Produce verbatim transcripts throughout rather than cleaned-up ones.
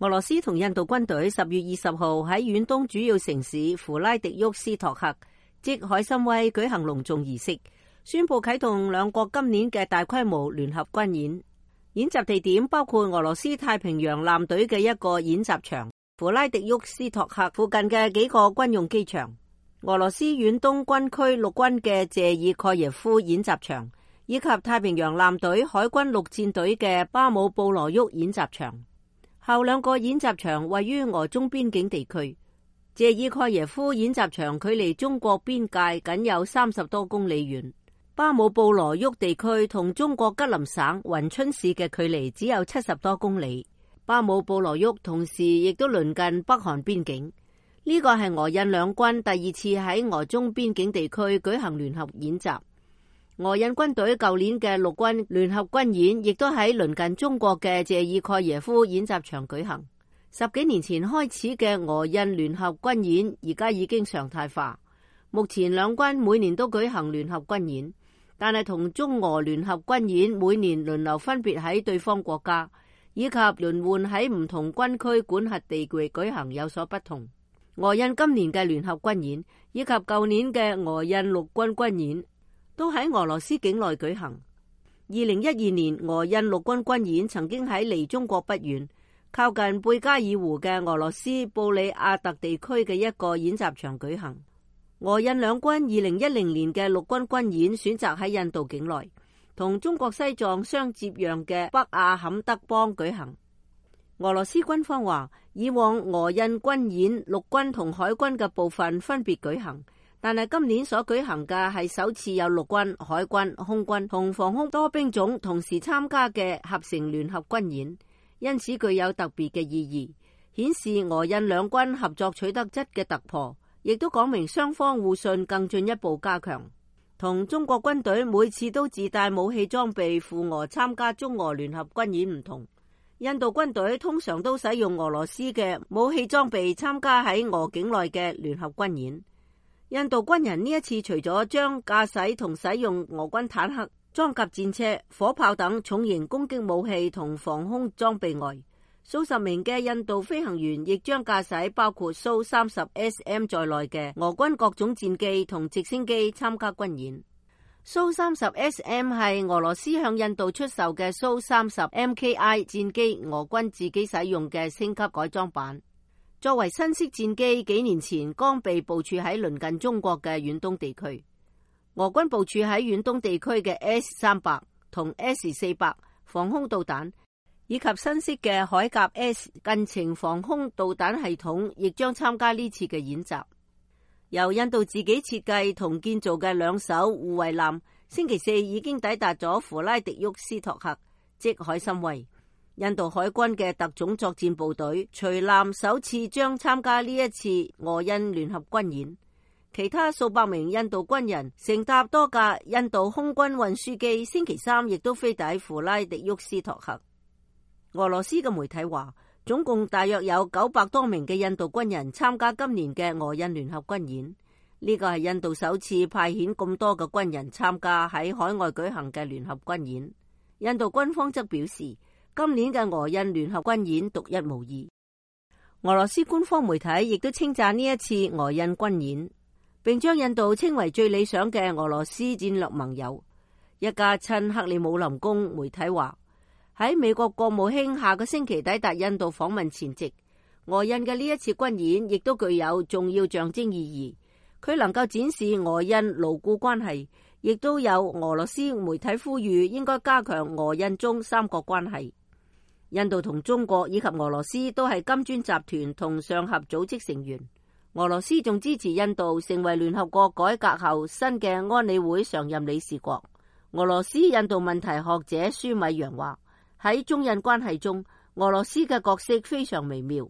俄羅斯同印度軍隊十月二十號喺遠東主要城市弗拉迪沃斯托克，即海參崴舉行隆重儀式，宣布啟動兩國今年嘅大規模聯合軍演。演習地點包括俄羅斯太平洋艦隊嘅一個演習場、弗拉迪沃斯托克附近嘅幾個軍用機場、俄羅斯遠東軍區陸軍嘅謝爾蓋耶夫演習場，以及太平洋艦隊海軍陸戰隊嘅巴姆布羅沃演習場。後兩個演習場位於俄中邊境地區。謝爾蓋耶夫演習場距離中國邊界僅有三十多公里遠，巴姆布羅沃地區同中國吉林省雲春市嘅距離只有七十多公里。巴姆布羅沃同時亦都鄰近北韓邊境。呢個係俄印兩軍第二次喺俄中邊境地區舉行聯合演習。俄印軍隊舊年嘅陸軍聯合軍演亦都喺鄰近中國嘅謝爾蓋耶夫演習場舉行。十幾年前開始嘅俄印聯合軍演而家已經常態化。目前兩軍每年都舉行聯合軍演，但係同中俄聯合軍演每年輪流分別喺對方國家以及輪換喺唔同軍區管轄地域舉行有所不同。俄印今年嘅聯合軍演以及舊年嘅俄印陸軍軍演都喺俄羅斯境內舉行。二零一二年俄印陸軍軍演曾經喺離中國不遠、靠近貝加爾湖嘅俄羅斯布里亞特地區嘅一個演習場舉行。俄印兩軍二零一零年嘅陸軍軍演選擇喺印度境內，同中國西藏相接壤嘅北阿坎德邦舉行。俄羅斯軍方話，以往俄印軍演陸軍同海軍嘅部分分別舉行，但係今年所舉行嘅係首次有陸軍、海軍、空軍同防空多兵種同時參加嘅合成聯合軍演，因此具有特別嘅意義，顯示俄印兩軍合作取得質嘅突破，亦都講明雙方互信更進一步加強。同中國軍隊每次都自帶武器裝備赴俄參加中俄聯合軍演唔同，印度軍隊通常都使用俄羅斯嘅武器裝備參加喺俄境內嘅聯合軍演。印度軍人呢一次除咗將駕駛同使用俄軍坦克、裝甲戰車、火炮等重型攻擊武器同防空裝備外，數十名嘅印度飛行員亦將駕駛包括蘇三十 S M 在內嘅俄軍各種戰機同直升機參加軍演。蘇三十 S M 係俄羅斯向印度出售嘅蘇三十 M K I 戰機，俄軍自己使用嘅升級改裝版。作為新式戰機，幾年前剛被部署喺鄰近中國嘅遠東地區。俄軍部署喺遠東地區嘅 S 三百同 S 四百防空導彈，以及新式嘅海甲 S 近程防空導彈系統，亦將參加呢次嘅演習。由印度自己設計同建造嘅兩艘護衛艦，星期四已經抵達咗弗拉迪沃斯托克，即海參崴。印度海軍嘅特種作戰部隊隨艦首次將參加呢一次俄印聯合軍演，其他數百名印度軍人乘搭多架印度空軍運輸機，星期三亦都飛抵弗拉迪沃斯托克。俄羅斯嘅媒體話，總共大約有九百多名嘅印度軍人參加今年嘅俄印聯合軍演，呢個係印度首次派遣咁多嘅軍人參加喺海外舉行嘅聯合軍演。印度軍方則表示，今年嘅俄印聯合軍演獨一無二。俄羅斯官方媒體亦都稱讚呢一次俄印軍演，並將印度稱為最理想嘅俄羅斯戰略盟友。一家親克里姆林宮媒體話，喺美國國務卿下個星期抵達印度訪問前夕，俄印嘅呢一次軍演亦都具有重要象徵意義。佢能夠展示俄印牢固關係，亦都有俄羅斯媒體呼籲應該加強俄印中三國關係。印度同中國以及俄羅斯都係金磚集團同上合組織成員。俄羅斯仲支持印度成為聯合國改革後新嘅安理會常任理事國。俄羅斯印度問題學者舒米揚話，喺中印關係中，俄羅斯嘅角色非常微妙。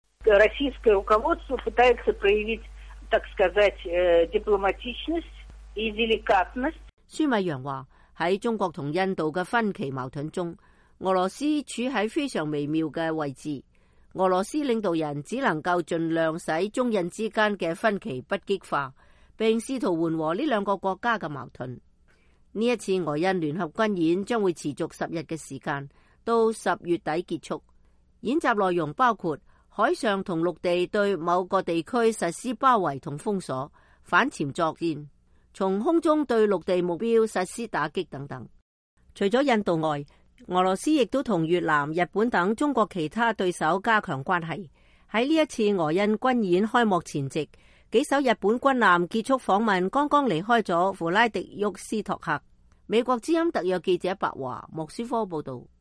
舒米揚話，喺中國同印度嘅分歧矛盾中，俄羅斯處喺非常微妙嘅位置。俄羅斯領導人只能夠盡量使中印之間嘅分歧不激化，並試圖緩和呢兩個國家嘅矛盾。呢一次俄印聯合軍演將會持續十日嘅時間，到十月底結束。 演習內容包括海上同陸地對某個地區實施包圍同封鎖、反潛作戰，從空中對陸地目標實施打擊等等。除咗印度外，俄羅斯亦都同越南、日本等中國其他對手加強關係。喺呢一次俄印軍演開幕前夕，幾艘日本軍艦結束訪問，剛剛離開咗弗拉迪沃斯托克。美國之音特約記者白華莫斯科報道。